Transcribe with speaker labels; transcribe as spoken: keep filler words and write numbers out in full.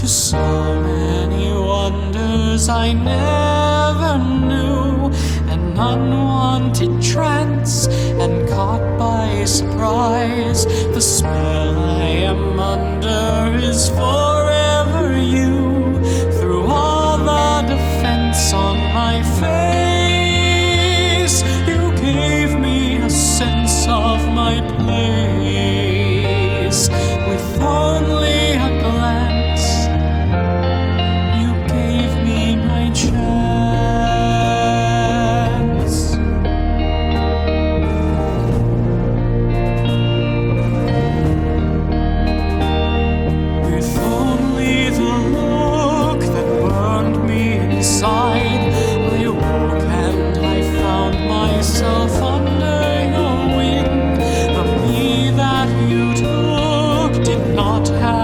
Speaker 1: to so many wonders I never knew, an unwanted trance, and caught by surprise. The spell I am under is forever you. Through all the defense on my face, you gave me a sense of my place. With only a glance, you gave me my chance. With only the look that burned me inside, I woke and I found myself under your wing. The me that you took did not have